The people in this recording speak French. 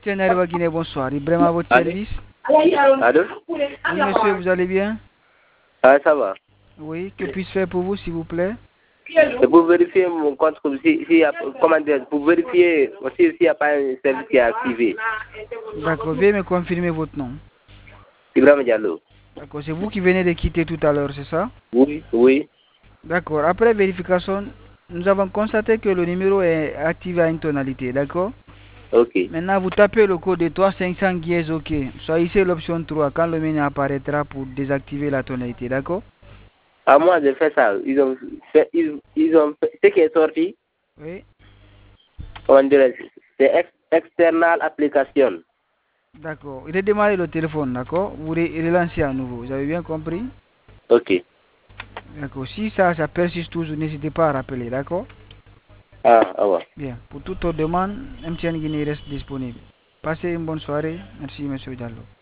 Tiens, Guinée, bonsoir. Ibrahim à votre service. Allô? Oui, monsieur, vous allez bien? Ah, ça va. Oui, que puis-je faire pour vous, s'il vous plaît? C'est pour vérifier mon compte, comment dire, pour vérifier aussi s'il n'y a pas un service qui est activé. D'accord, veuillez me confirmer votre nom. Ibrahim Diallo. D'accord, c'est vous qui venez de quitter tout à l'heure, c'est ça? Oui, oui. D'accord, après vérification, nous avons constaté que le numéro est activé à une tonalité, d'accord? Ok. Maintenant, vous tapez le code de 3500 guises OK. Choisissez l'option 3 quand le menu apparaîtra pour désactiver la tonalité, d'accord? À moi de faire ça. Ils ont fait, ce qui est sorti, Oui, comment dire, c'est external application. d'accord. Redémarrez le téléphone, d'accord? Vous relancez à nouveau, vous avez bien compris? Ok. D'accord, si ça persiste toujours, n'hésitez pas à rappeler, d'accord? Ah, ah ouais. Bien, pour toute autre demande, MTN Guinée reste disponible. Passez une bonne soirée. Merci, monsieur Diallo.